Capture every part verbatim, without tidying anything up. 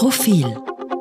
Profil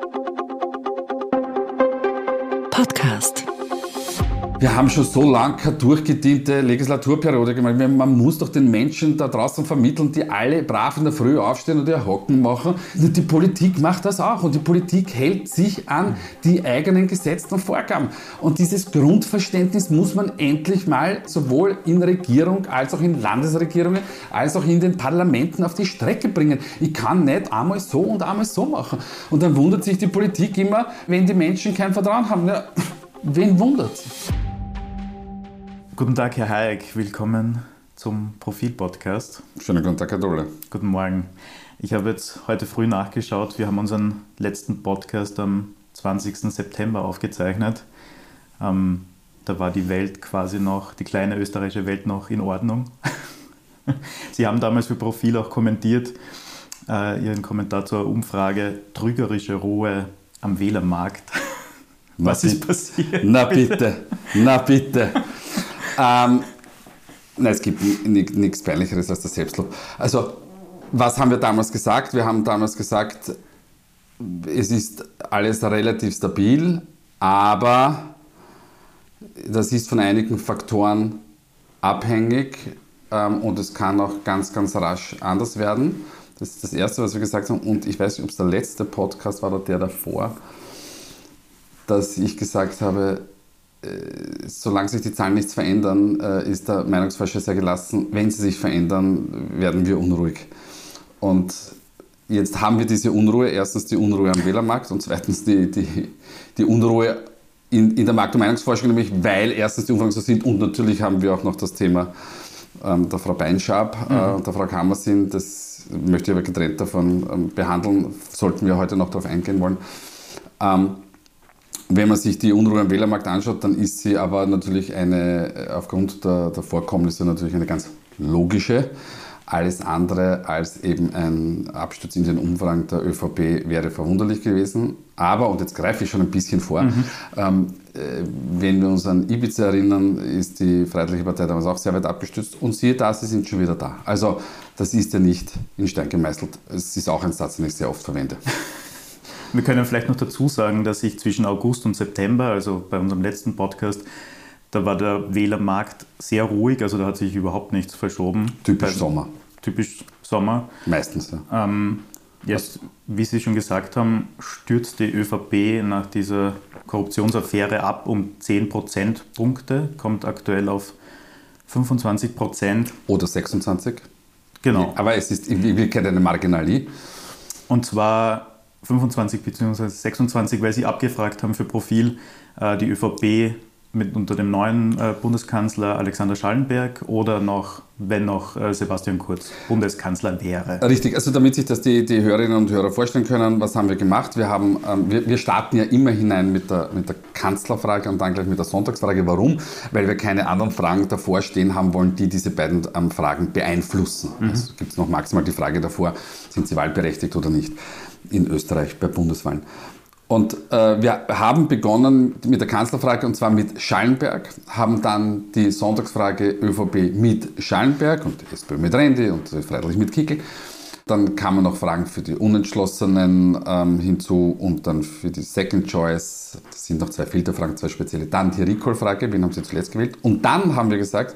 Podcast. Wir haben schon so lange keine durchgediente Legislaturperiode gemacht. Man muss doch den Menschen da draußen vermitteln, die alle brav in der Früh aufstehen und ihr Hocken machen. Die Politik macht das auch und die Politik hält sich an die eigenen gesetzten Vorgaben. Und dieses Grundverständnis muss man endlich mal sowohl in Regierung als auch in Landesregierungen als auch in den Parlamenten auf die Strecke bringen. Ich kann nicht einmal so und einmal so machen. Und dann wundert sich die Politik immer, wenn die Menschen kein Vertrauen haben. Ja, wen wundert's? Guten Tag, Herr Hayek. Willkommen zum Profil-Podcast. Schönen guten Tag, Herr Dohle. Guten Morgen. Ich habe jetzt heute früh nachgeschaut. Wir haben unseren letzten Podcast am zwanzigsten September aufgezeichnet. Ähm, da war die Welt quasi noch, die kleine österreichische Welt noch in Ordnung. Sie haben damals für Profil auch kommentiert, äh, Ihren Kommentar zur Umfrage, trügerische Ruhe am Wählermarkt. Was ist passiert? Na bitte, na bitte. Ähm, nein, es gibt nichts Peinlicheres als das Selbstlob. Also, was haben wir damals gesagt? Wir haben damals gesagt, es ist alles relativ stabil, aber das ist von einigen Faktoren abhängig ähm, und es kann auch ganz, ganz rasch anders werden. Das ist das Erste, was wir gesagt haben. Und ich weiß nicht, ob es der letzte Podcast war oder der davor, dass ich gesagt habe, solange sich die Zahlen nichts verändern, ist der Meinungsforscher sehr gelassen. Wenn sie sich verändern, werden wir unruhig. Und jetzt haben wir diese Unruhe. Erstens die Unruhe am Wählermarkt und zweitens die, die, die Unruhe in, in der Markt- und Meinungsforschung, nämlich weil erstens die Umfragen so sind und natürlich haben wir auch noch das Thema ähm, der Frau Beinschab mhm. äh, und der Frau Kammersin. Das möchte ich aber getrennt davon ähm, behandeln. Sollten wir heute noch darauf eingehen wollen. Ähm, Wenn man sich die Unruhe am Wählermarkt anschaut, dann ist sie aber natürlich eine, aufgrund der, der Vorkommnisse natürlich eine ganz logische. Alles andere als eben ein Absturz in den Umfragen der ÖVP wäre verwunderlich gewesen. Aber, und jetzt greife ich schon ein bisschen vor, mhm. ähm, äh, wenn wir uns an Ibiza erinnern, ist die Freiheitliche Partei damals auch sehr weit abgestürzt. Und siehe da, sie sind schon wieder da. Also das ist ja nicht in Stein gemeißelt. Es ist auch ein Satz, den ich sehr oft verwende. Wir können vielleicht noch dazu sagen, dass sich zwischen August und September, also bei unserem letzten Podcast, da war der Wählermarkt sehr ruhig, also da hat sich überhaupt nichts verschoben. Typisch Sommer. Typisch Sommer. Meistens, ja. Ähm, jetzt, wie Sie schon gesagt haben, stürzt die ÖVP nach dieser Korruptionsaffäre ab um zehn Prozentpunkte, kommt aktuell auf fünfundzwanzig Prozent. Oder sechsundzwanzig. Genau. Aber es ist in Wirklichkeit eine Marginalie. Und zwar fünfundzwanzig bzw. sechsundzwanzig, weil Sie abgefragt haben für Profil, äh, die ÖVP mit unter dem neuen äh, Bundeskanzler Alexander Schallenberg oder noch, wenn noch äh, Sebastian Kurz Bundeskanzler wäre. Richtig, also damit sich das die, die Hörerinnen und Hörer vorstellen können, was haben wir gemacht? Wir, haben, ähm, wir, wir starten ja immer hinein mit der, mit der Kanzlerfrage und dann gleich mit der Sonntagsfrage. Warum? Weil wir keine anderen Fragen davor stehen haben wollen, die diese beiden ähm, Fragen beeinflussen. Mhm. Also gibt es noch maximal die Frage davor, sind sie wahlberechtigt oder nicht in Österreich bei Bundeswahlen. Und äh, wir haben begonnen mit der Kanzlerfrage und zwar mit Schallenberg, haben dann die Sonntagsfrage ÖVP mit Schallenberg und SPÖ mit Rendi und Freiheitlich mit Kickl. Dann kamen noch Fragen für die Unentschlossenen ähm, hinzu und dann für die Second Choice, das sind noch zwei Filterfragen, zwei spezielle, dann die Recall-Frage, wen haben Sie zuletzt gewählt? Und dann haben wir gesagt,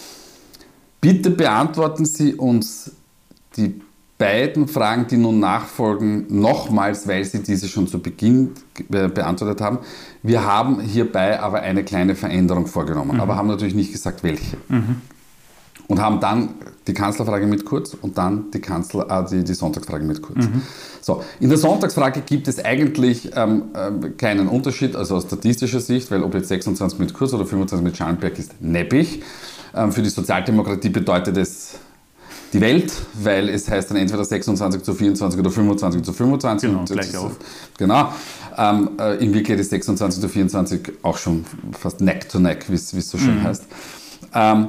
bitte beantworten Sie uns die beiden Fragen, die nun nachfolgen, nochmals, weil Sie diese schon zu Beginn be- beantwortet haben. Wir haben hierbei aber eine kleine Veränderung vorgenommen, mhm. aber haben natürlich nicht gesagt, welche. Mhm. Und haben dann die Kanzlerfrage mit Kurz und dann die, Kanzler, äh, die, die Sonntagsfrage mit Kurz. Mhm. So, in der Sonntagsfrage gibt es eigentlich ähm, äh, keinen Unterschied, also aus statistischer Sicht, weil ob jetzt sechsundzwanzig mit Kurz oder fünfundzwanzig mit Schallenberg ist neppig. Ähm, für die Sozialdemokratie bedeutet es die Welt, weil es heißt dann entweder sechsundzwanzig zu vierundzwanzig oder fünfundzwanzig zu fünfundzwanzig. Genau, gleich auf. Genau. Ähm, äh, in Wirklichkeit ist sechsundzwanzig zu vierundzwanzig auch schon fast neck to neck, wie es so schön mhm. heißt. Ähm,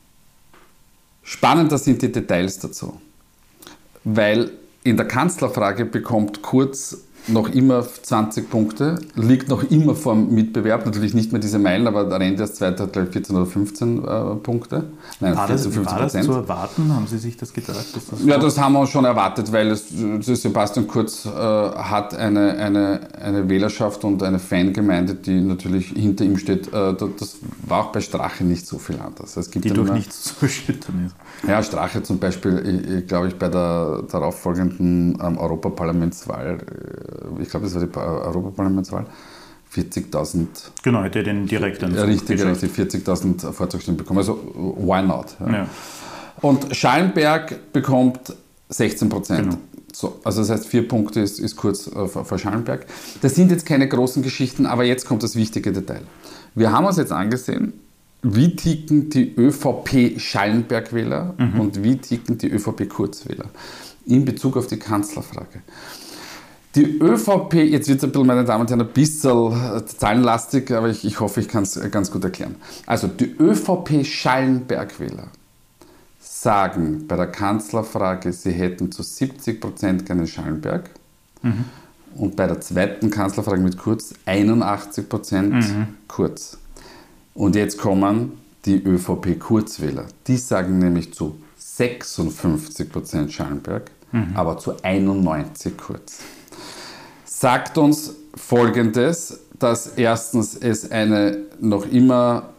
spannender sind die Details dazu, weil in der Kanzlerfrage bekommt Kurz noch immer zwanzig Punkte, liegt noch immer vor dem Mitbewerb, natürlich nicht mehr diese Meilen, aber der Renn, das zweite hat glaube ich vierzehn oder fünfzehn äh, Punkte. Nein, war, vierzehn, das, fünfzehn war das Prozent. zu erwarten? Haben Sie sich das gedacht? Dass das ja, das haben wir uns schon erwartet, weil es, Sebastian Kurz äh, hat eine, eine, eine Wählerschaft und eine Fangemeinde, die natürlich hinter ihm steht. Äh, das war auch bei Strache nicht so viel anders. Es gibt die durch immer, nichts zu erschüttern ist. Ja, Strache zum Beispiel, ich, glaube ich, bei der darauffolgenden ähm, Europaparlamentswahl, ich glaube, das war die Europaparlamentswahl, vierzigtausend. Genau, hätte er den direkten. Ja, richtig, richtig, vierzigtausend Vorzugsstimmen bekommen. Also, why not? Ja. Ja. Und Schallenberg bekommt sechzehn Prozent. Genau. So, also das heißt, vier Punkte ist, ist kurz äh, vor, vor Schallenberg. Das sind jetzt keine großen Geschichten, aber jetzt kommt das wichtige Detail. Wir haben uns jetzt angesehen, wie ticken die ÖVP-Schallenberg-Wähler mhm. und wie ticken die ÖVP-Kurzwähler in Bezug auf die Kanzlerfrage. Die ÖVP, jetzt wird es ein bisschen, meine Damen und Herren, ein bisschen zahlenlastig, aber ich, ich hoffe, ich kann es ganz gut erklären. Also die ÖVP-Schallenberg-Wähler sagen bei der Kanzlerfrage, sie hätten zu siebzig Prozent gerne Schallenberg mhm. und bei der zweiten Kanzlerfrage mit Kurz einundachtzig Prozent mhm. Kurz. Und jetzt kommen die ÖVP-Kurzwähler. Die sagen nämlich zu sechsundfünfzig Prozent Schallenberg, mhm. aber zu einundneunzig Kurz. Sagt uns Folgendes, dass erstens es eine noch immer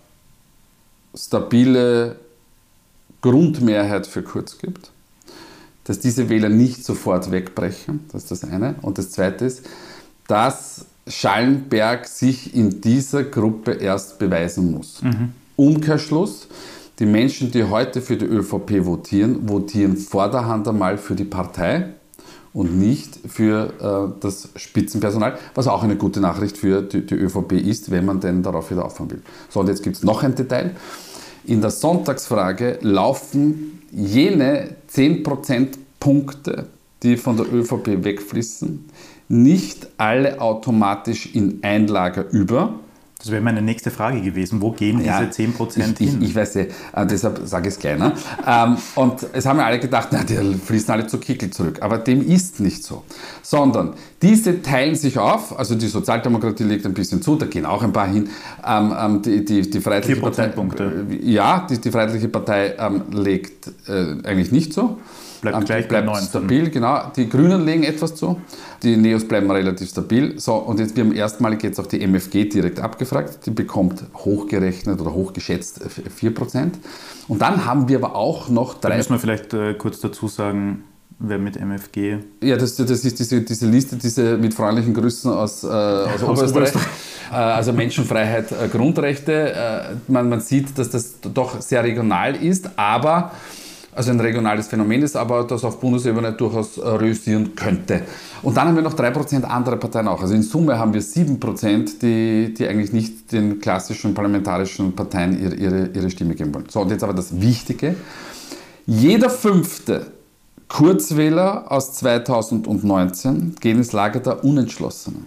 stabile Grundmehrheit für Kurz gibt, dass diese Wähler nicht sofort wegbrechen, das ist das eine. Und das zweite ist, dass Schallenberg sich in dieser Gruppe erst beweisen muss. Mhm. Umkehrschluss, die Menschen, die heute für die ÖVP votieren, votieren vorderhand einmal für die Partei und nicht für äh, das Spitzenpersonal, was auch eine gute Nachricht für die, die ÖVP ist, wenn man denn darauf wieder aufhören will. So, und jetzt gibt es noch ein Detail. In der Sonntagsfrage laufen jene zehn Prozentpunkte, die von der ÖVP wegfließen, nicht alle automatisch in ein Lager über. Das wäre meine nächste Frage gewesen. Wo gehen ja, diese zehn Prozent ich, hin? Ich, ich weiß nicht, äh, deshalb sage ich es kleiner. ähm, und es haben ja alle gedacht, na, die fließen alle zu Kickl zurück. Aber dem ist nicht so. Sondern diese teilen sich auf, also die Sozialdemokratie legt ein bisschen zu, da gehen auch ein paar hin. Ähm, ähm, die, die, die Freiheitliche Partei, äh, ja, die, die Freiheitliche Partei ähm, legt äh, eigentlich nicht so. Bleibt gleich bleibt stabil, genau. Die Grünen legen etwas zu, die Neos bleiben relativ stabil. So, und jetzt, wir haben erstmalig jetzt auch die M F G direkt abgefragt, die bekommt hochgerechnet oder hochgeschätzt vier Prozent. Und dann haben wir aber auch noch drei... Da müssen wir vielleicht äh, kurz dazu sagen, wer mit M F G... Ja, das, das ist diese, diese Liste, diese mit freundlichen Grüßen aus, äh, aus Oberösterreich. Äh, also Menschenfreiheit, äh, Grundrechte. Äh, man, man sieht, dass das doch sehr regional ist, aber... also ein regionales Phänomen ist, aber das auf Bundesebene durchaus reüssieren könnte. Und dann haben wir noch drei Prozent andere Parteien auch. Also in Summe haben wir sieben Prozent, die, die eigentlich nicht den klassischen parlamentarischen Parteien ihre, ihre, ihre Stimme geben wollen. So, und jetzt aber das Wichtige. Jeder fünfte Kurzwähler aus zweitausendneunzehn geht ins Lager der Unentschlossenen,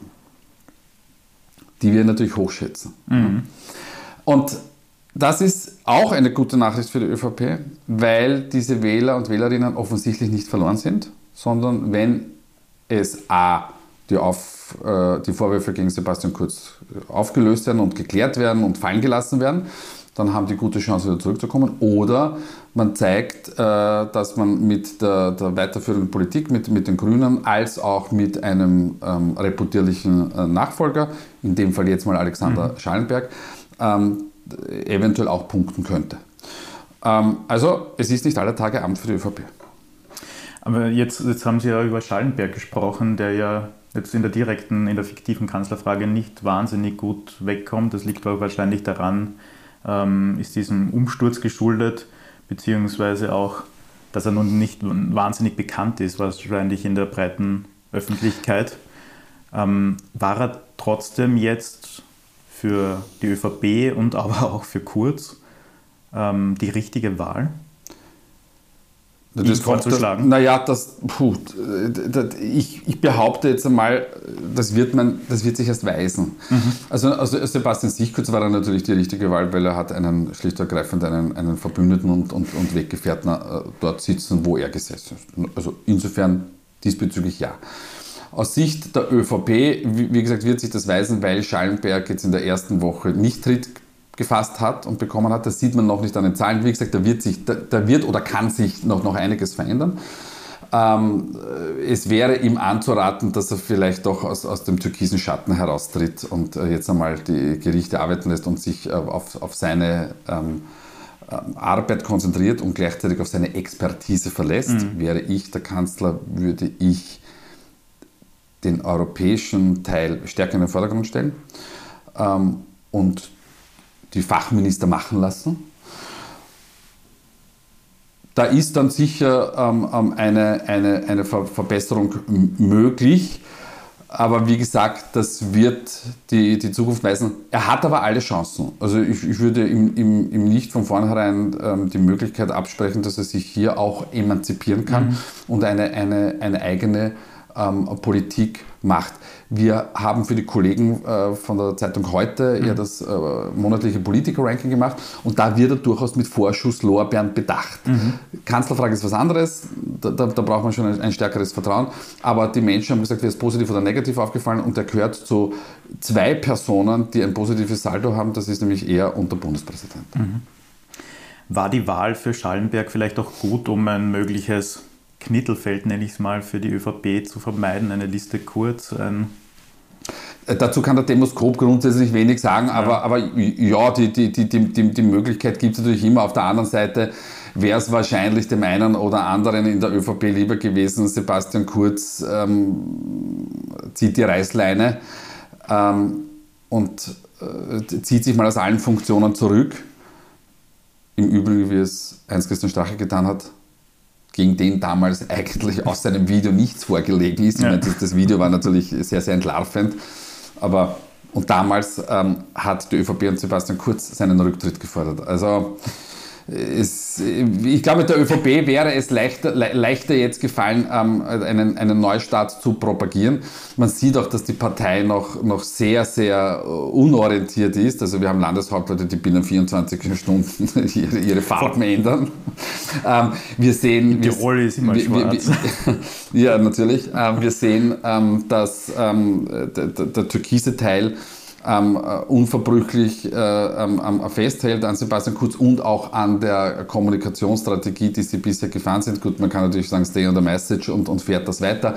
die wir natürlich hochschätzen. Mhm. Und das ist auch eine gute Nachricht für die ÖVP, weil diese Wähler und Wählerinnen offensichtlich nicht verloren sind, sondern wenn es a. die, auf, äh, die Vorwürfe gegen Sebastian Kurz aufgelöst werden und geklärt werden und fallen gelassen werden, dann haben die gute Chance, wieder zurückzukommen. Oder man zeigt, äh, dass man mit der, der weiterführenden Politik, mit, mit den Grünen, als auch mit einem ähm, reputierlichen äh, Nachfolger, in dem Fall jetzt mal Alexander mhm. Schallenberg, ähm, eventuell auch punkten könnte. Ähm, also es ist nicht alle Tage Abend für die ÖVP. Aber jetzt, jetzt haben Sie ja über Schallenberg gesprochen, der ja jetzt in der direkten, in der fiktiven Kanzlerfrage nicht wahnsinnig gut wegkommt. Das liegt aber wahrscheinlich daran, ähm, ist diesem Umsturz geschuldet, beziehungsweise auch, dass er nun nicht wahnsinnig bekannt ist, wahrscheinlich in der breiten Öffentlichkeit. Ähm, war er trotzdem jetzt für die ÖVP und aber auch für Kurz ähm, die richtige Wahl? Das vorzuschlagen? Naja, das, puh, das, ich, ich behaupte jetzt einmal, das wird, man, das wird sich erst weisen. Mhm. Also, also Sebastian Sichkurz war dann natürlich die richtige Wahl, weil er hat einen schlicht und ergreifend einen, einen Verbündeten und, und, und Weggefährten dort sitzen, wo er gesessen ist. Also insofern diesbezüglich ja. Aus Sicht der ÖVP, wie, wie gesagt, wird sich das weisen, weil Schallenberg jetzt in der ersten Woche nicht Tritt gefasst hat und bekommen hat. Das sieht man noch nicht an den Zahlen. Wie gesagt, da wird, sich, da, da wird oder kann sich noch, noch einiges verändern. Ähm, es wäre ihm anzuraten, dass er vielleicht doch aus, aus dem türkisen Schatten heraustritt und äh, jetzt einmal die Gerichte arbeiten lässt und sich äh, auf, auf seine ähm, äh, Arbeit konzentriert und gleichzeitig auf seine Expertise verlässt. Mhm. Wäre ich der Kanzler, würde ich den europäischen Teil stärker in den Vordergrund stellen ähm, und die Fachminister machen lassen. Da ist dann sicher ähm, eine, eine, eine Ver- Verbesserung m- möglich, aber wie gesagt, das wird die, die Zukunft weisen. Er hat aber alle Chancen. Also ich, ich würde ihm, ihm, ihm nicht von vornherein ähm, die Möglichkeit absprechen, dass er sich hier auch emanzipieren kann mhm. und eine, eine, eine eigene ähm, Politik macht. Wir haben für die Kollegen äh, von der Zeitung Heute mhm. ja das äh, monatliche Politiker-Ranking gemacht und da wird er durchaus mit Vorschusslorbeeren bedacht. Mhm. Kanzlerfrage ist was anderes, da, da, da braucht man schon ein, ein stärkeres Vertrauen, aber die Menschen haben gesagt, wer ist positiv oder negativ aufgefallen und er gehört zu zwei Personen, die ein positives Saldo haben, das ist nämlich er und der Bundespräsident. Mhm. War die Wahl für Schallenberg vielleicht auch gut, um ein mögliches Knittelfeld, nenne ich es mal, für die ÖVP zu vermeiden, eine Liste kurz? Ein Dazu kann der Demoskop grundsätzlich wenig sagen, ja. aber, aber ja, die, die, die, die, die Möglichkeit gibt es natürlich immer. Auf der anderen Seite wäre es wahrscheinlich dem einen oder anderen in der ÖVP lieber gewesen, Sebastian Kurz ähm, zieht die Reißleine ähm, und äh, zieht sich mal aus allen Funktionen zurück. Im Übrigen, wie es Heinz-Christian Strache getan hat, gegen den damals eigentlich aus seinem Video nichts vorgelegen ist. Ich meine, das, das Video war natürlich sehr, sehr entlarvend. Aber und damals ähm, hat die ÖVP und Sebastian Kurz seinen Rücktritt gefordert. Also es, ich glaube, der ÖVP wäre es leichter, le, leichter jetzt gefallen, ähm, einen, einen Neustart zu propagieren. Man sieht auch, dass die Partei noch, noch sehr, sehr unorientiert ist. Also wir haben Landeshauptleute, die binnen vierundzwanzig Stunden ihre, ihre Farben ändern. Ähm, wir sehen... Tirol ist immer wir, schwarz. Wir, wir, ja, natürlich. Ähm, wir sehen, ähm, dass ähm, der, der, der türkise Teil Ähm, unverbrüchlich äh, ähm, festhält an Sebastian Kurz und auch an der Kommunikationsstrategie, die sie bisher gefahren sind. Gut, man kann natürlich sagen, stay on the message und, und fährt das weiter.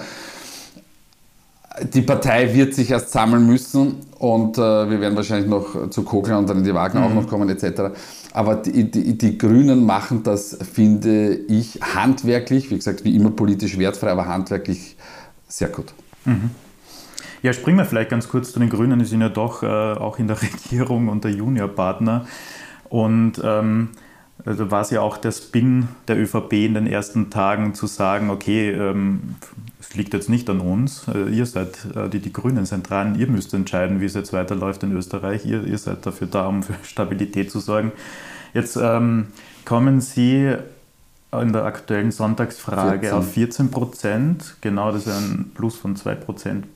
Die Partei wird sich erst sammeln müssen und äh, wir werden wahrscheinlich noch zu Kogler und dann in die Wagen mhm. auch noch kommen et cetera. Aber die, die, die Grünen machen das, finde ich, handwerklich, wie gesagt, wie immer politisch wertfrei, aber handwerklich sehr gut. Mhm. Ja, springen wir vielleicht ganz kurz zu den Grünen. Die sind ja doch äh, auch in der Regierung und der Juniorpartner. Und ähm, da war es ja auch der Spin der ÖVP in den ersten Tagen zu sagen, okay, ähm, es liegt jetzt nicht an uns, äh, ihr seid äh, die, die Grünen sind dran, ihr müsst entscheiden, wie es jetzt weiterläuft in Österreich, ihr, ihr seid dafür da, um für Stabilität zu sorgen. Jetzt ähm, kommen Sie in der aktuellen Sonntagsfrage vierzehn auf vierzehn Prozent, genau, das ist ein Plus von zwei Prozentpunkte.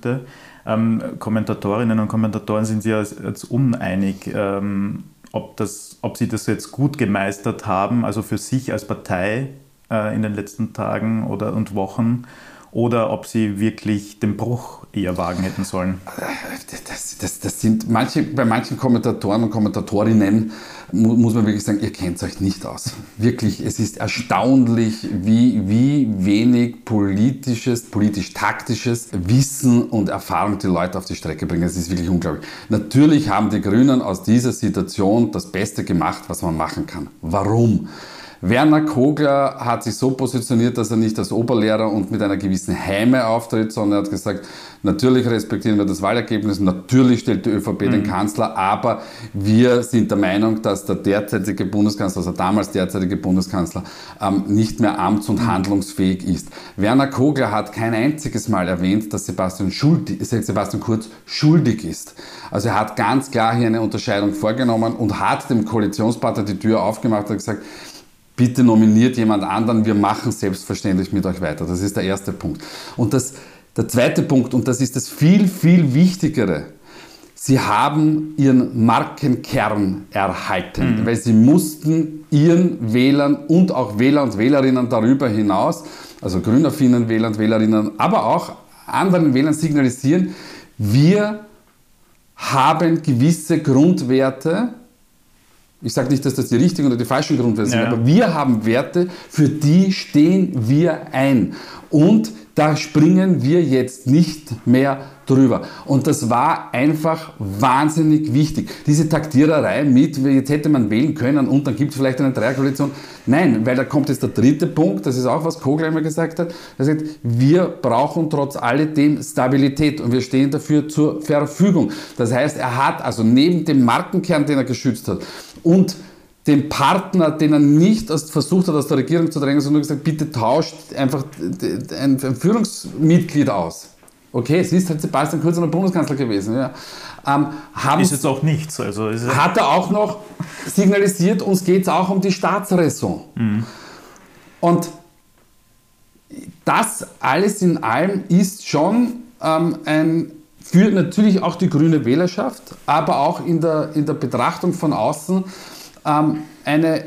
Ähm, Kommentatorinnen und Kommentatoren sind sich jetzt, jetzt uneinig, ähm, ob, das, ob sie das jetzt gut gemeistert haben, also für sich als Partei äh, in den letzten Tagen oder, und Wochen, oder ob sie wirklich den Bruch eher wagen hätten sollen. Das, das, das sind manche, bei manchen Kommentatoren und Kommentatorinnen muss man wirklich sagen, ihr kennt euch nicht aus. Wirklich, es ist erstaunlich, wie, wie wenig politisches, politisch-taktisches Wissen und Erfahrung die Leute auf die Strecke bringen. Es ist wirklich unglaublich. Natürlich haben die Grünen aus dieser Situation das Beste gemacht, was man machen kann. Warum? Werner Kogler hat sich so positioniert, dass er nicht als Oberlehrer und mit einer gewissen Häme auftritt, sondern er hat gesagt, natürlich respektieren wir das Wahlergebnis, natürlich stellt die ÖVP mhm. den Kanzler, aber wir sind der Meinung, dass der derzeitige Bundeskanzler, also damals derzeitige Bundeskanzler, ähm, nicht mehr amts- und handlungsfähig ist. Werner Kogler hat kein einziges Mal erwähnt, dass Sebastian, schuldig, Sebastian Kurz schuldig ist. Also er hat ganz klar hier eine Unterscheidung vorgenommen und hat dem Koalitionspartner die Tür aufgemacht und gesagt, bitte nominiert jemand anderen, wir machen selbstverständlich mit euch weiter. Das ist der erste Punkt. Und das, der zweite Punkt, und das ist das viel, viel Wichtigere, sie haben ihren Markenkern erhalten, mhm. weil sie mussten ihren Wählern und auch Wähler und Wählerinnen darüber hinaus, also grünaffinen Wähler und Wählerinnen, aber auch anderen Wählern signalisieren, wir haben gewisse Grundwerte. Ich sage nicht, dass das die richtigen oder die falschen Grundwerte sind, ja. aber wir haben Werte, für die stehen wir ein. Und da springen wir jetzt nicht mehr drüber. Und das war einfach wahnsinnig wichtig. Diese Taktiererei mit, jetzt hätte man wählen können und dann gibt es vielleicht eine Dreierkoalition. Nein, weil da kommt jetzt der dritte Punkt, das ist auch, was Kogler immer gesagt hat. Er sagt, wir brauchen trotz alledem Stabilität und wir stehen dafür zur Verfügung. Das heißt, er hat also neben dem Markenkern, den er geschützt hat, und den Partner, den er nicht versucht hat, aus der Regierung zu drängen, sondern gesagt, bitte tauscht einfach ein Führungsmitglied aus. Okay, es ist halt Sebastian Kurz noch Bundeskanzler gewesen. Ja. Ähm, haben, ist jetzt auch nichts. Also ist hat er auch noch signalisiert, uns geht es auch um die Staatsräson. Mhm. Und das alles in allem ist schon ähm, ein, für natürlich auch die grüne Wählerschaft, aber auch in der, in der Betrachtung von außen ähm, eine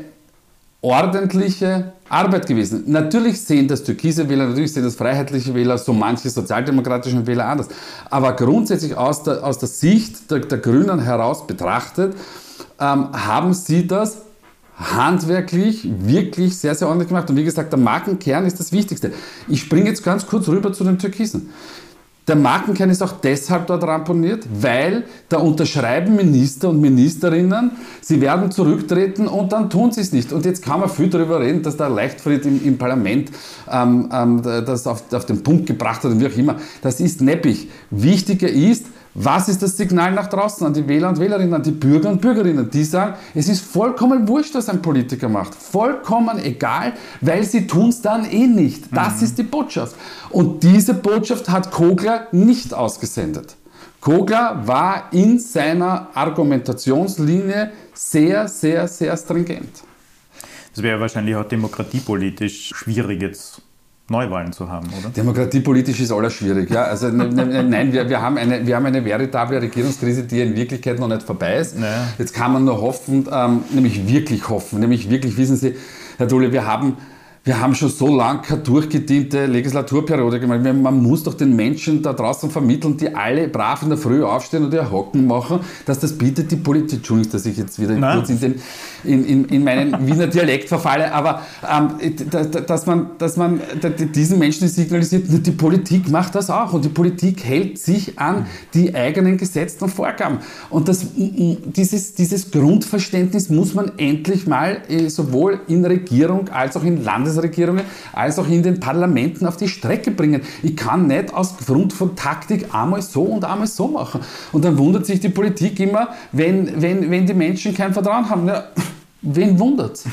ordentliche Arbeit gewesen. Natürlich sehen das türkise Wähler, natürlich sehen das freiheitliche Wähler, so manche sozialdemokratischen Wähler anders. Aber grundsätzlich aus der, aus der Sicht der, der Grünen heraus betrachtet, ähm, haben sie das handwerklich wirklich sehr, sehr ordentlich gemacht. Und wie gesagt, der Markenkern ist das Wichtigste. Ich springe jetzt ganz kurz rüber zu den Türkisen. Der Markenkern ist auch deshalb dort ramponiert, weil da unterschreiben Minister und Ministerinnen, sie werden zurücktreten und dann tun sie es nicht. Und jetzt kann man viel darüber reden, dass der Leichtfried im, im Parlament ähm, ähm, das auf, auf den Punkt gebracht hat und wie auch immer. Das ist neppig. Wichtiger ist, was ist das Signal nach draußen an die Wähler und Wählerinnen, an die Bürger und Bürgerinnen, die sagen, es ist vollkommen wurscht, was ein Politiker macht. Vollkommen egal, weil sie tun es dann eh nicht. Das mhm. ist die Botschaft. Und diese Botschaft hat Kogler nicht ausgesendet. Kogler war in seiner Argumentationslinie sehr, sehr, sehr stringent. Das wäre wahrscheinlich auch demokratiepolitisch schwierig jetzt Neuwahlen zu haben, oder? Demokratiepolitisch ist alles schwierig. Ja? Also, ne, ne, nein, wir, wir, haben eine, wir haben eine veritable Regierungskrise, die in Wirklichkeit noch nicht vorbei ist. Naja. Jetzt kann man nur hoffen, ähm, nämlich wirklich hoffen, nämlich wirklich, wissen Sie, Herr Dohle, wir haben, wir haben schon so lange keine durchgediente Legislaturperiode gemacht. Man muss doch den Menschen da draußen vermitteln, die alle brav in der Früh aufstehen und ihr Hocken machen, dass das bietet die Politik. Entschuldigung, dass ich jetzt wieder Nein. kurz in, den, in, in, in meinen Wiener Dialekt verfalle, aber ähm, dass man, dass man diesen Menschen signalisiert, die Politik macht das auch und die Politik hält sich an die eigenen gesetzten Vorgaben. Und das, dieses, dieses Grundverständnis muss man endlich mal sowohl in Regierung als auch in Landesregierungen als auch in den Parlamenten auf die Strecke bringen. Ich kann nicht aus Grund von Taktik einmal so und einmal so machen. Und dann wundert sich die Politik immer, wenn, wenn, wenn die Menschen kein Vertrauen haben. Ja, wen wundert's?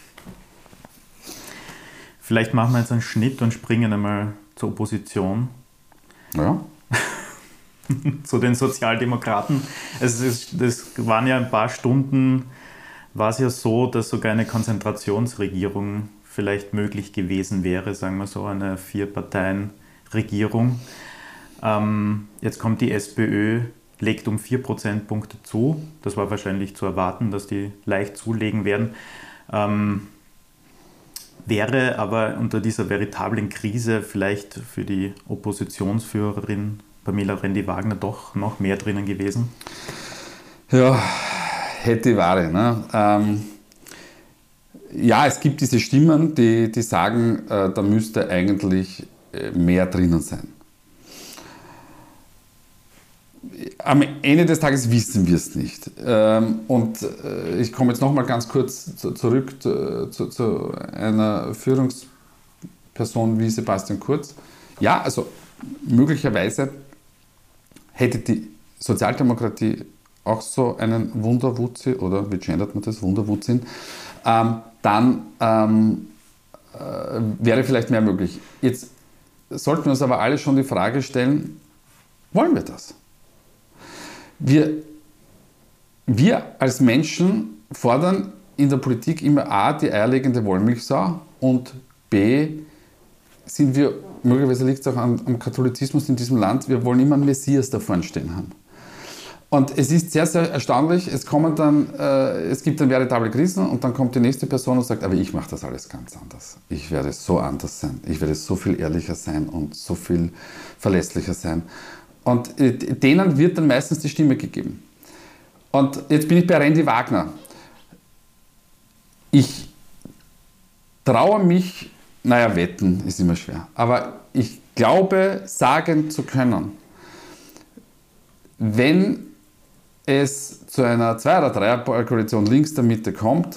Vielleicht machen wir jetzt einen Schnitt und springen einmal zur Opposition. Ja. Zu den Sozialdemokraten. Es ist, das waren ja ein paar Stunden, war es ja so, dass sogar eine Konzentrationsregierung vielleicht möglich gewesen wäre, sagen wir so, eine Vier-Parteien-Regierung. Ähm, jetzt kommt die SPÖ, legt um vier Prozentpunkte zu. Das war wahrscheinlich zu erwarten, dass die leicht zulegen werden. Ähm, wäre aber unter dieser veritablen Krise vielleicht für die Oppositionsführerin Pamela Rendi-Wagner doch noch mehr drinnen gewesen? Ja, hätte Ware. Ne? Ähm Ja, es gibt diese Stimmen, die, die sagen, äh, da müsste eigentlich mehr drinnen sein. Am Ende des Tages wissen wir es nicht. Ähm, und äh, ich komme jetzt nochmal ganz kurz zu, zurück zu, zu, zu einer Führungsperson wie Sebastian Kurz. Ja, also möglicherweise hätte die Sozialdemokratie auch so einen Wunderwutzi, oder wie gendert man das, Wunderwutzin, ähm, dann ähm, äh, wäre vielleicht mehr möglich. Jetzt sollten wir uns aber alle schon die Frage stellen, wollen wir das? Wir, wir als Menschen fordern in der Politik immer A, die eierlegende Wollmilchsau und B, sind wir, möglicherweise liegt es auch am, am Katholizismus in diesem Land, wir wollen immer einen Messias da vorne stehen haben. Und es ist sehr, sehr erstaunlich, es kommen dann, äh, es gibt dann veritable Krisen und dann kommt die nächste Person und sagt, aber ich mache das alles ganz anders. Ich werde so anders sein, ich werde so viel ehrlicher sein und so viel verlässlicher sein. Und äh, denen wird dann meistens die Stimme gegeben. Und jetzt bin ich bei Randy Wagner. Ich traue mich, naja, wetten ist immer schwer, aber ich glaube, sagen zu können, wenn es zu einer Zwei- oder Dreier-Koalition links der Mitte kommt,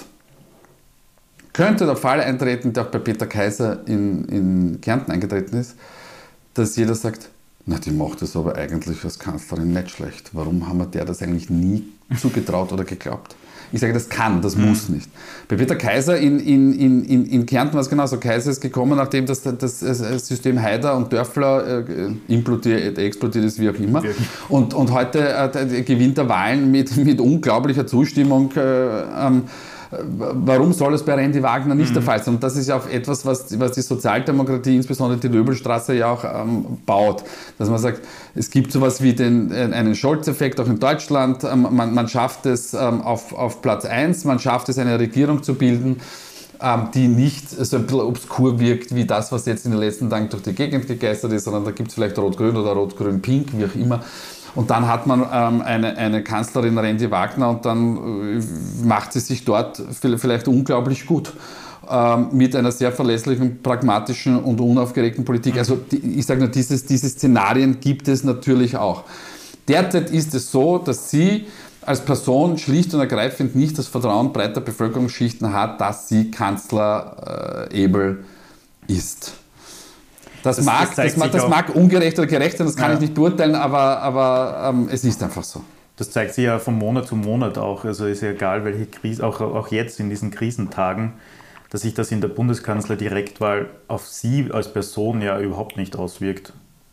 könnte der Fall eintreten, der auch bei Peter Kaiser in, in Kärnten eingetreten ist, dass jeder sagt, na, die macht das aber eigentlich als Kanzlerin nicht schlecht. Warum haben wir der das eigentlich nie zugetraut oder geglaubt? Ich sage, das kann, das mhm. muss nicht. Bei Peter Kaiser in, in, in, in Kärnten war es genauso. Kaiser ist gekommen, nachdem das, das, das System Haider und Dörfler äh, implodiert, explodiert ist, wie auch immer. Und, und heute äh, gewinnt er Wahlen mit, mit unglaublicher Zustimmung. Äh, ähm, Warum soll es bei Randy Wagner nicht mhm. der Fall sein? Und das ist ja auch etwas, was, was die Sozialdemokratie, insbesondere die Löbelstraße, ja auch ähm, baut. Dass man sagt, es gibt sowas wie den, einen Scholz-Effekt auch in Deutschland. Ähm, man, man schafft es ähm, auf, auf Platz eins, man schafft es, eine Regierung zu bilden, ähm, die nicht so ein bisschen obskur wirkt, wie das, was jetzt in den letzten Tagen durch die Gegend gegeistert ist, sondern da gibt es vielleicht Rot-Grün oder Rot-Grün-Pink, wie auch immer. Und dann hat man ähm, eine, eine Kanzlerin, Randy Wagner, und dann äh, macht sie sich dort vielleicht unglaublich gut. Ähm, mit einer sehr verlässlichen, pragmatischen und unaufgeregten Politik. Also die, ich sage nur, dieses, diese Szenarien gibt es natürlich auch. Derzeit ist es so, dass sie als Person schlicht und ergreifend nicht das Vertrauen breiter Bevölkerungsschichten hat, dass sie Kanzler äh, able ist. Das, das, mag, das, das, das mag ungerecht oder gerecht sein, das kann ja. ich nicht beurteilen, aber, aber ähm, es ist einfach so. Das zeigt sich ja von Monat zu Monat auch. Also ist ja egal, welche Krise, auch, auch jetzt in diesen Krisentagen, dass sich das in der Bundeskanzler-Direktwahl auf sie als Person ja überhaupt nicht auswirkt.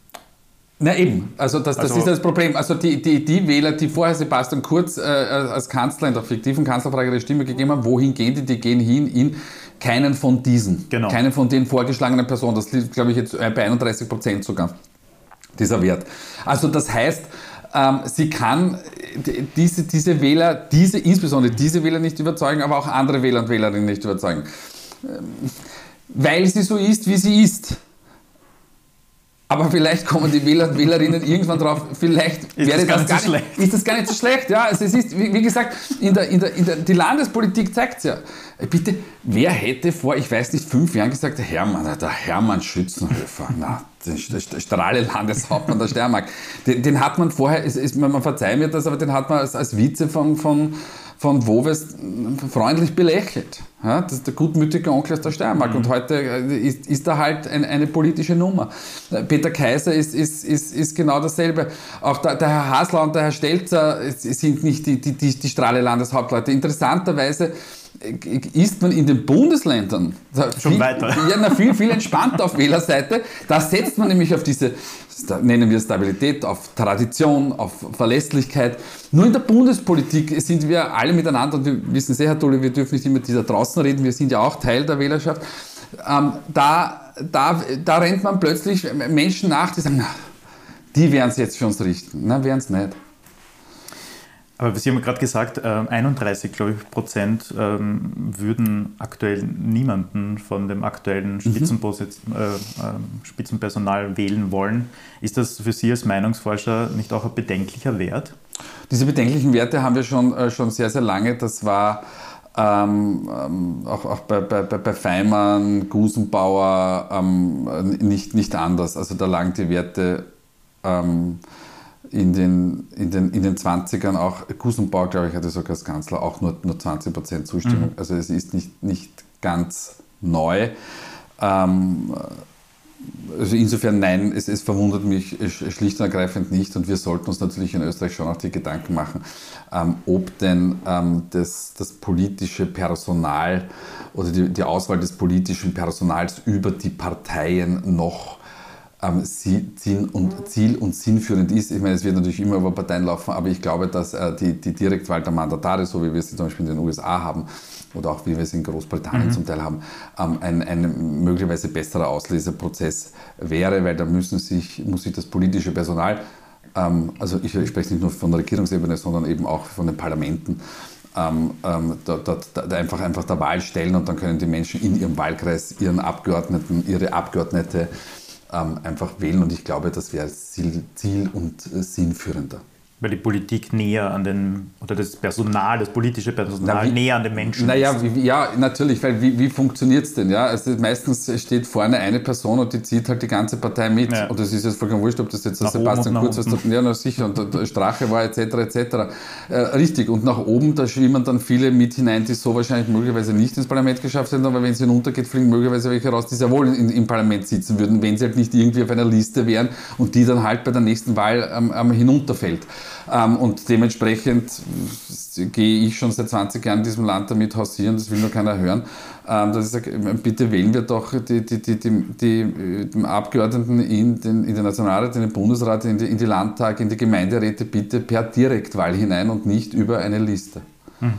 Na eben, also das, das also, ist das Problem. Also die, die, die Wähler, die vorher Sebastian Kurz äh, als Kanzler in der fiktiven Kanzlerfrage die Stimme gegeben haben, wohin gehen die? Die gehen hin in keinen von diesen, genau. keinen von den vorgeschlagenen Personen. Das liegt, glaube ich, jetzt bei einunddreißig Prozent sogar, dieser Wert. Also das heißt, ähm, sie kann diese, diese Wähler, diese, insbesondere diese Wähler nicht überzeugen, aber auch andere Wähler und Wählerinnen nicht überzeugen. Ähm, weil sie so ist, wie sie ist. Aber vielleicht kommen die Wähler und Wählerinnen irgendwann drauf, vielleicht ist wäre das, das, gar nicht, schlecht. Ist das gar nicht so schlecht. Ja, also es ist, wie, wie gesagt, in der, in der, in der, die Landespolitik zeigt es ja. Bitte, wer hätte vor, ich weiß nicht, fünf Jahren gesagt, der Hermann, der Hermann Schützenhöfer, na, der, der strahle Landeshauptmann der Steiermark, den, den hat man vorher, ist, ist, man verzeiht mir das, aber den hat man als, als Vize von, von, von Woves freundlich belächelt. Ja, das ist der gutmütige Onkel aus der Steiermark. Mhm. Und heute ist, ist da halt ein, eine politische Nummer. Peter Kaiser ist, ist, ist, ist genau dasselbe. Auch der, der Herr Hasler und der Herr Stelzer sind nicht die, die, die, die strahle Landeshauptleute. Interessanterweise ist man in den Bundesländern schon viel, weiter. Ja, na, viel, viel entspannter auf Wählerseite. Da setzt man nämlich auf diese, nennen wir Stabilität, auf Tradition, auf Verlässlichkeit. Nur in der Bundespolitik sind wir alle miteinander, und wir wissen sehr, Herr Tulli, wir dürfen nicht immer da draußen reden, wir sind ja auch Teil der Wählerschaft. Ähm, da, da, da rennt man plötzlich Menschen nach, die sagen, na, die werden es jetzt für uns richten. Na, werden es nicht. Aber Sie haben gerade gesagt, einunddreißig glaube ich, Prozent würden aktuell niemanden von dem aktuellen Spitzenposit- äh, Spitzenpersonal wählen wollen. Ist das für Sie als Meinungsforscher nicht auch ein bedenklicher Wert? Diese bedenklichen Werte haben wir schon, äh, schon sehr, sehr lange. Das war ähm, ähm, auch, auch bei, bei, bei Feimann, Gusenbauer ähm, nicht, nicht anders. Also da lagen die Werte ähm, In den, in, den, in den zwanzigern auch, Gusenbauer, glaube ich, hatte sogar als Kanzler auch nur, nur zwanzig Prozent Zustimmung. Mhm. Also es ist nicht, nicht ganz neu. Ähm, also insofern nein, es, es verwundert mich schlicht und ergreifend nicht, und wir sollten uns natürlich in Österreich schon auch die Gedanken machen, ähm, ob denn ähm, das, das politische Personal oder die, die Auswahl des politischen Personals über die Parteien noch Ähm, Ziel und, Ziel und sinnführend ist. Ich meine, es wird natürlich immer über Parteien laufen, aber ich glaube, dass äh, die, die Direktwahl der Mandatare, so wie wir sie zum Beispiel in den U S A haben oder auch wie wir es in Großbritannien mhm. zum Teil haben, ähm, ein, ein möglicherweise besserer Ausleseprozess wäre, weil da müssen sich, muss sich das politische Personal ähm, also ich, ich spreche nicht nur von der Regierungsebene, sondern eben auch von den Parlamenten, ähm, ähm, da, da, da einfach, einfach der Wahl stellen und dann können die Menschen in ihrem Wahlkreis ihren Abgeordneten, ihre Abgeordnete ähm, einfach wählen und ich glaube, das wäre ziel-, ziel- und äh, sinnführender. Weil die Politik näher an den, oder das Personal, das politische Personal Na, wie, näher an den Menschen naja, ist. Wie, ja, natürlich, weil wie, wie funktioniert es denn? Ja? Also meistens steht vorne eine Person und die zieht halt die ganze Partei mit. Ja. Und das ist jetzt vollkommen wurscht, ob das jetzt nach Sebastian Kurz, was da, ja, na, sicher, und der Strache war, et cetera, et cetera. Äh, richtig, und nach oben, da schwimmen dann viele mit hinein, die so wahrscheinlich möglicherweise nicht ins Parlament geschafft hätten, aber wenn es hinuntergeht, fliegen möglicherweise welche raus, die sehr wohl in, im Parlament sitzen würden, wenn sie halt nicht irgendwie auf einer Liste wären und die dann halt bei der nächsten Wahl ähm, ähm, hinunterfällt. Ähm, und dementsprechend gehe ich schon seit zwanzig Jahren in diesem Land damit hausieren, das will nur keiner hören, ähm, dass ich sage, bitte wählen wir doch die, die, die, die, die, die Abgeordneten in den, in den Nationalrat, in den Bundesrat, in die, in die Landtage, in die Gemeinderäte bitte per Direktwahl hinein und nicht über eine Liste. Hm.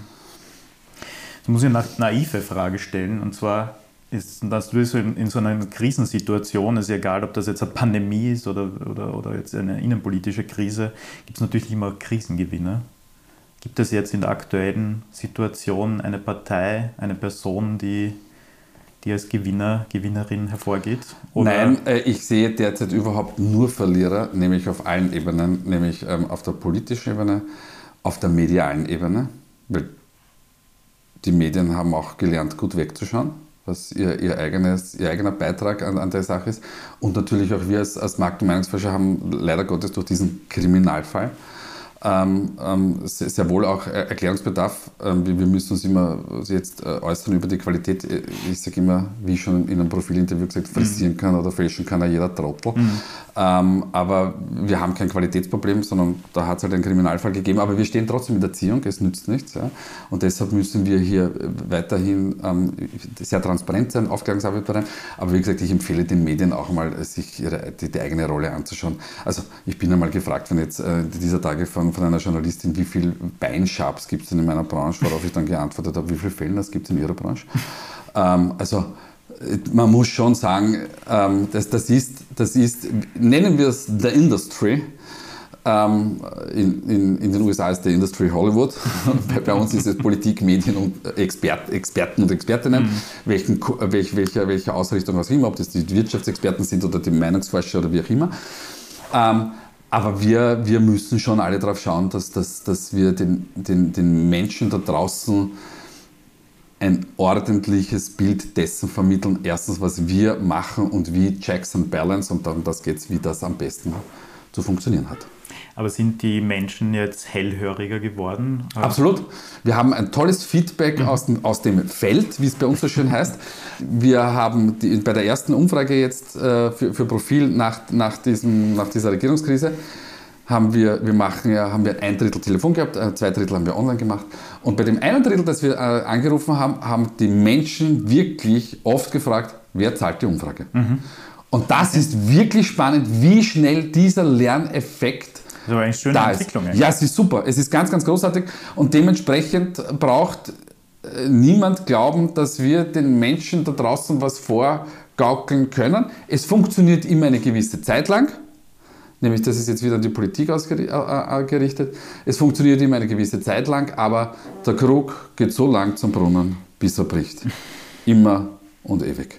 Jetzt muss ich eine naive Frage stellen, und zwar ist, dass du so in, in so einer Krisensituation, ist egal, ob das jetzt eine Pandemie ist oder, oder, oder jetzt eine innenpolitische Krise, gibt es natürlich immer Krisengewinner. Gibt es jetzt in der aktuellen Situation eine Partei, eine Person, die, die als Gewinner, Gewinnerin hervorgeht? Oder? Nein, äh, ich sehe derzeit überhaupt nur Verlierer, nämlich auf allen Ebenen, nämlich ähm, auf der politischen Ebene, auf der medialen Ebene, weil die Medien haben auch gelernt, gut wegzuschauen, was ihr, ihr, eigenes, ihr eigener Beitrag an, an der Sache ist. Und natürlich auch wir als, als Markt- und Meinungsforscher haben leider Gottes durch diesen Kriminalfall ähm, ähm, sehr, sehr wohl auch Erklärungsbedarf. Ähm, wir, wir müssen uns immer jetzt äh, äußern über die Qualität. Ich sage immer, wie ich schon in einem Profilinterview gesagt, frisieren kann oder fälschen kann ja jeder Trottel. Mhm. Ähm, aber wir haben kein Qualitätsproblem, sondern da hat es halt einen Kriminalfall gegeben. Aber wir stehen trotzdem in der Erziehung, es nützt nichts. Ja? Und deshalb müssen wir hier weiterhin ähm, sehr transparent sein, Aufklärungsarbeit betreiben. Aber wie gesagt, ich empfehle den Medien auch mal, sich ihre, die, die eigene Rolle anzuschauen. Also ich bin einmal gefragt, wenn jetzt äh, dieser Tage von, von einer Journalistin, wie viele Beinsharps gibt es denn in meiner Branche, worauf ich dann geantwortet habe, wie viele Fälle das gibt es in ihrer Branche. ähm, also man muss schon sagen, ähm, das, das, ist, das ist, nennen wir es the industry. Ähm, in, in, in den U S A ist the industry Hollywood. bei, bei uns ist es Politik, Medien und Expert, Experten und Expertinnen. Mhm. Welchen, welch, welche, welche Ausrichtung auch immer, ob das die Wirtschaftsexperten sind oder die Meinungsforscher oder wie auch immer. Ähm, aber wir, wir müssen schon alle darauf schauen, dass, dass, dass wir den, den, den Menschen da draußen ein ordentliches Bild dessen vermitteln, erstens, was wir machen und wie Checks and Balance, und dann das geht's, wie das am besten zu funktionieren hat. Aber sind die Menschen jetzt hellhöriger geworden? Absolut. Wir haben ein tolles Feedback mhm. aus, dem, aus dem Feld, wie es bei uns so schön heißt. Wir haben die, bei der ersten Umfrage jetzt äh, für, für Profil nach, nach, diesem, nach dieser Regierungskrise haben wir, wir machen ja, haben wir ein Drittel Telefon gehabt, zwei Drittel haben wir online gemacht. Und bei dem einen Drittel, das wir äh, angerufen haben, haben die Menschen wirklich oft gefragt, wer zahlt die Umfrage? Mhm. Und das ist wirklich spannend, wie schnell dieser Lerneffekt das war eine schöne da Entwicklung. Ist. Ja, es ist super. Es ist ganz, ganz großartig. Und dementsprechend braucht äh, niemand glauben, dass wir den Menschen da draußen was vorgaukeln können. Es funktioniert immer eine gewisse Zeit lang. Nämlich, das ist jetzt wieder an die Politik ausgerichtet. Es funktioniert immer eine gewisse Zeit lang, aber der Krug geht so lang zum Brunnen, bis er bricht. Immer und ewig.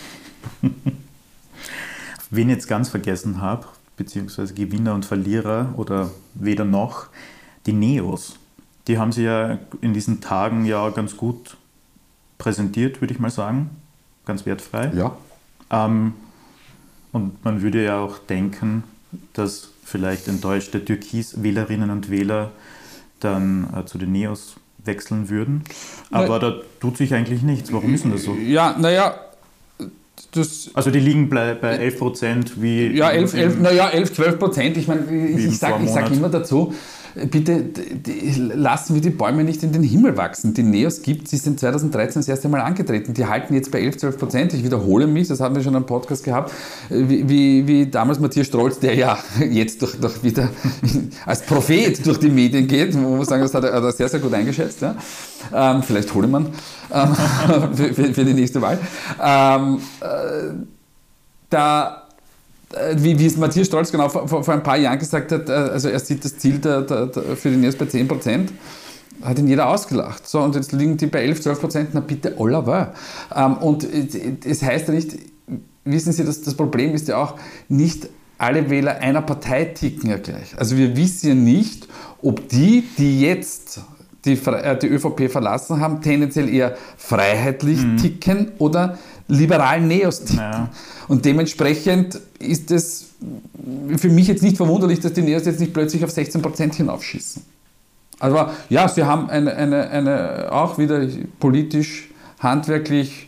Wen ich jetzt ganz vergessen habe, beziehungsweise Gewinner und Verlierer oder weder noch, die Neos. Die haben sie ja in diesen Tagen ja ganz gut präsentiert, würde ich mal sagen. Ganz wertfrei. Ja. Ähm, und man würde ja auch denken, dass vielleicht enttäuschte Türkis-Wählerinnen und Wähler dann äh, zu den Neos wechseln würden. Aber Na, da tut sich eigentlich nichts. Warum ist denn das so? Ja, naja, das... Also die liegen bei, bei elf Prozent wie... Ja, elf, elf, naja, elf, zwölf Prozent. Ich meine, ich, ich sage sag immer dazu, bitte die, die, lassen wir die Bäume nicht in den Himmel wachsen. Die Neos gibt, sie sind zweitausenddreizehn das erste Mal angetreten. Die halten jetzt bei elf, zwölf Prozent. Ich wiederhole mich, das haben wir schon im Podcast gehabt, wie, wie, wie damals Matthias Strolz, der ja jetzt durch, durch wieder als Prophet durch die Medien geht. Man muss sagen, das hat er, hat er sehr, sehr gut eingeschätzt. Ja. Ähm, vielleicht hole man ähm, für, für, für die nächste Wahl. Ähm, äh, da wie, wie es Matthias Strolz genau vor, vor ein paar Jahren gesagt hat, also er sieht das Ziel der, der, der, für die Neos bei zehn Prozent, hat ihn jeder ausgelacht. So, und jetzt liegen die bei elf, zwölf Prozent, na bitte, aller ähm, Und es heißt ja nicht, wissen Sie, dass das Problem ist ja auch, nicht alle Wähler einer Partei ticken ja gleich. Also wir wissen ja nicht, ob die, die jetzt die, die ÖVP verlassen haben, tendenziell eher freiheitlich mhm. ticken oder liberalen Neos ticken. Naja. Und dementsprechend ist es für mich jetzt nicht verwunderlich, dass die Neos jetzt nicht plötzlich auf sechzehn Prozent hinaufschießen. Also ja, sie haben eine, eine, eine auch wieder politisch, handwerklich,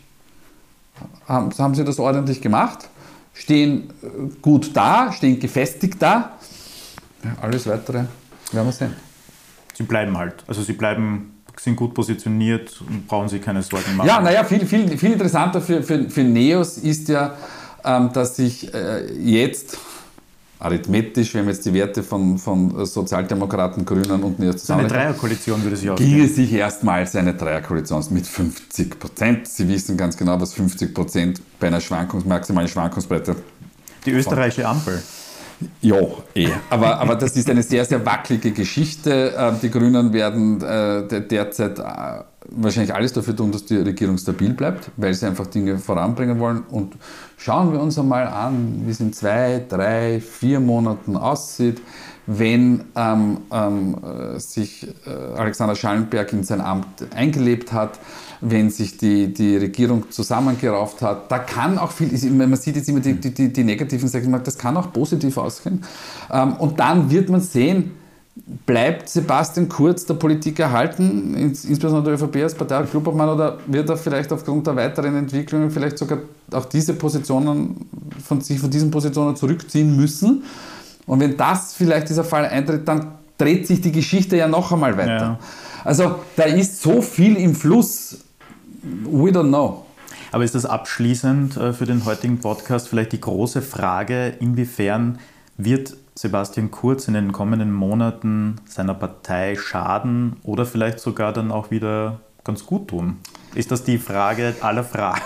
haben, haben sie das ordentlich gemacht, stehen gut da, stehen gefestigt da. Ja, alles Weitere werden wir sehen. Sie bleiben halt, also sie bleiben, sind gut positioniert und brauchen sich keine Sorgen machen. Ja, naja, viel, viel, viel interessanter für, für, für Neos ist ja, ähm, dass sich äh, jetzt arithmetisch, wenn wir jetzt die Werte von, von Sozialdemokraten, Grünen und Neos zusammen... Eine Dreierkoalition würde sich ausgehen. Ginge sich erstmals eine Dreierkoalition mit fünfzig Prozent. Sie wissen ganz genau, was fünfzig Prozent bei einer Schwankungs-, maximalen Schwankungsbreite... Die österreichische Ampel. Ja, eh. Aber, aber das ist eine sehr, sehr wackelige Geschichte. Die Grünen werden derzeit wahrscheinlich alles dafür tun, dass die Regierung stabil bleibt, weil sie einfach Dinge voranbringen wollen. Und schauen wir uns einmal an, wie es in zwei, drei, vier Monaten aussieht, wenn ähm, ähm, sich äh, Alexander Schallenberg in sein Amt eingelebt hat, wenn sich die, die Regierung zusammengerauft hat. Da kann auch viel, man sieht jetzt immer die, die, die negativen Sachen, das kann auch positiv ausgehen. Ähm, und dann wird man sehen, bleibt Sebastian Kurz der Politik erhalten, insbesondere der ÖVP als Partei, Klubobmann, oder wird er vielleicht aufgrund der weiteren Entwicklungen vielleicht sogar auch diese Positionen, von sich von diesen Positionen zurückziehen müssen? Und wenn das vielleicht dieser Fall eintritt, dann dreht sich die Geschichte ja noch einmal weiter. Ja. Also da ist so viel im Fluss, we don't know. Aber ist das abschließend für den heutigen Podcast vielleicht die große Frage, inwiefern wird Sebastian Kurz in den kommenden Monaten seiner Partei schaden oder vielleicht sogar dann auch wieder ganz gut tun? Ist das die Frage aller Fragen?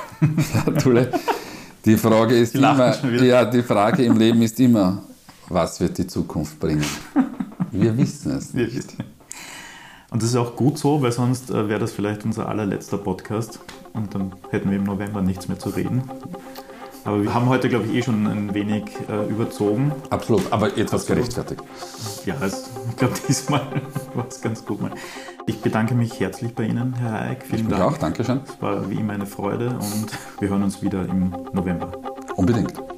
Die Frage ist immer, ja, die Frage im Leben ist immer, was wird die Zukunft bringen? Wir wissen es nicht. Und das ist auch gut so, weil sonst wäre das vielleicht unser allerletzter Podcast und dann hätten wir im November nichts mehr zu reden. Aber wir haben heute, glaube ich, eh schon ein wenig äh, überzogen. Absolut, aber etwas gerechtfertigt. Ja, also, ich glaube, diesmal war es ganz gut mal. Ich bedanke mich herzlich bei Ihnen, Herr Eick. Vielen ich Dank. Ich auch, danke schön. Es war wie immer eine Freude und wir hören uns wieder im November. Unbedingt.